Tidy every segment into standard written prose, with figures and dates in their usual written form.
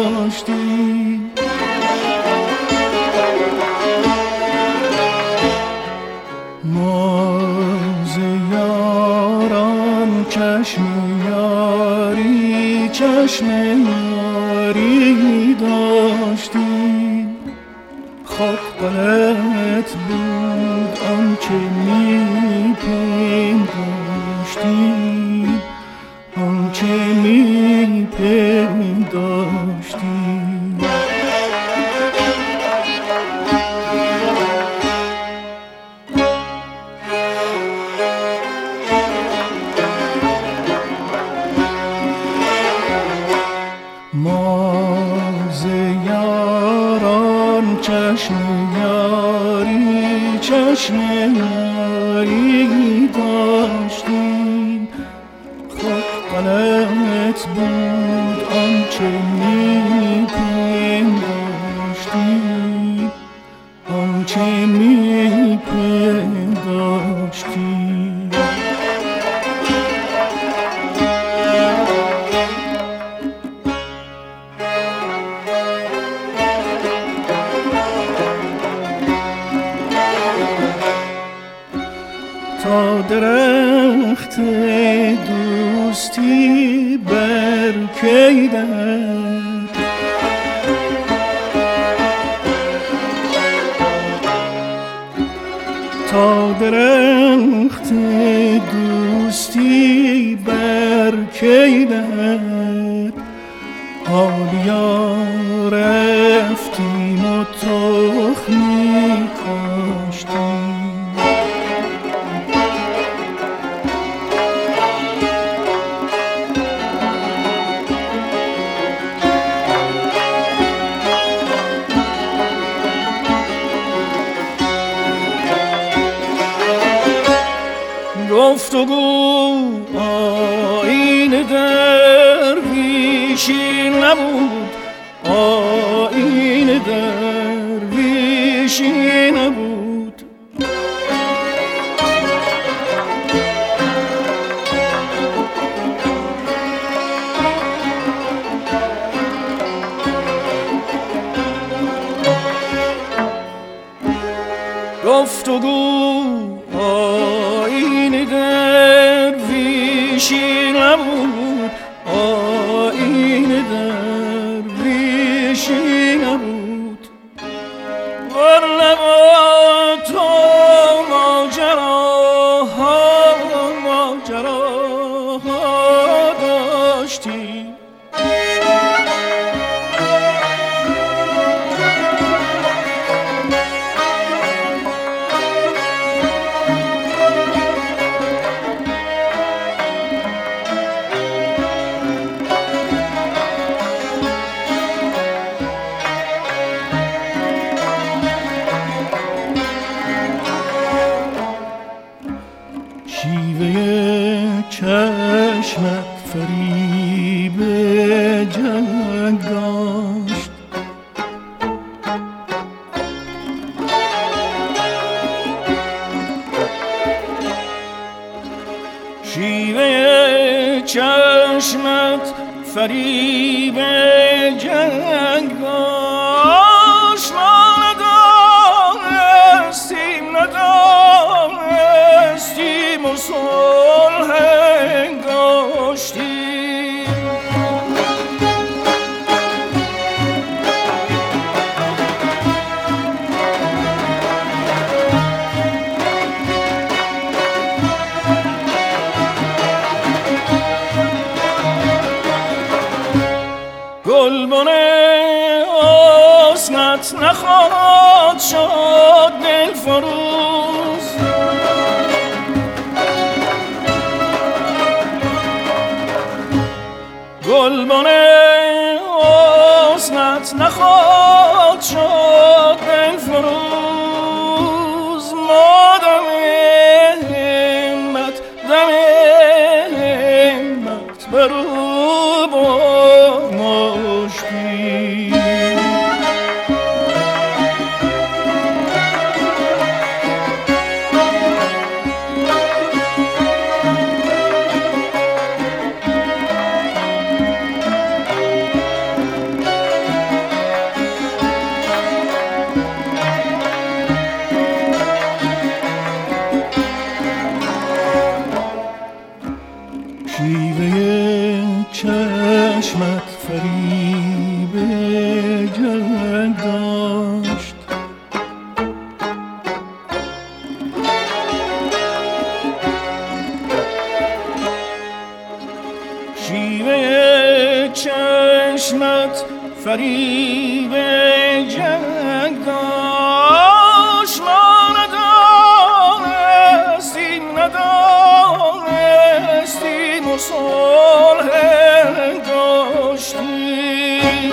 داشتی. ما ز یاران چشم یاری چشم یاری داشتی. خود غلط بود آنچه می پنداشتی، آنچه می پنداشتی. ما ز یاران چشم یاری چشم یاری داشتیم. خود غلط بود آنچه می پنداشتیم، آنچه می پنداشتیم. تا درخت دوستی برکیدد، تا درخت دوستی برکیدد. حالیا رفتیم و تخمی کاشتیم. گفتگو آیین درویشی نبود، آیین درویشی نبود. گفتگو آیین درویشی نبود، آیین درویشی نبود. ورنه تو ماجراها داشتی. شیوه چشمت فریب جنگ داشت، شیوه چشمت فریب جنگ داشت. ما ندانستیم و صلح انگاشتیم. گلبن حسنت نخواهد شد دلفروز، گلبن حسنت نخواهد شد دلفروز. ما دم همت برو با مشتی. جنگ داشت. شیوه چشمت فریب جنگ داشت. ما ندانستیم و صلح داشتیم.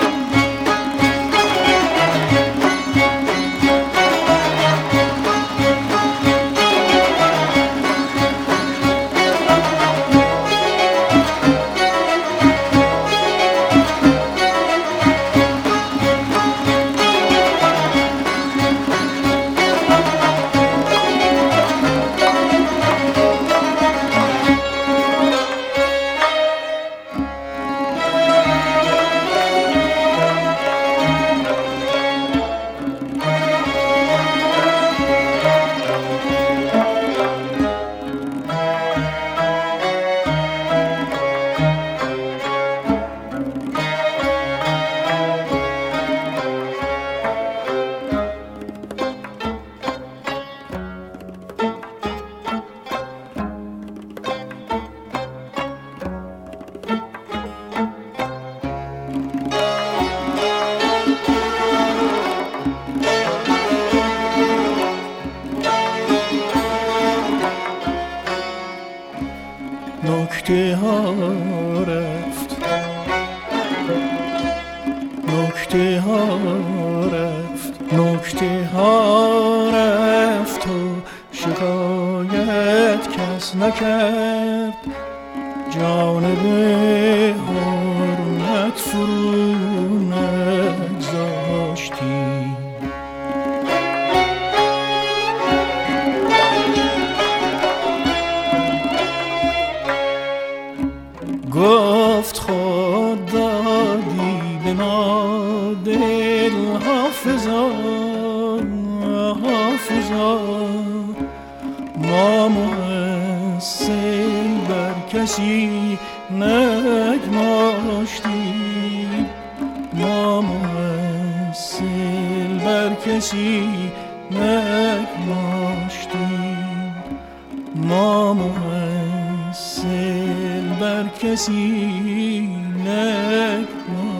نکته ها رفت، نکته ها رفت، نکته ها رفت و شکایت کس نکرد. جانب حرمت فرو نگذاشتی. گفت خود دادی به ما دل حافظا، حافظا. ما محسن بر کسی نگماشتیم، ما محسن بر کسی نگماشتیم، ما محسن بر کسی نگماشتیم.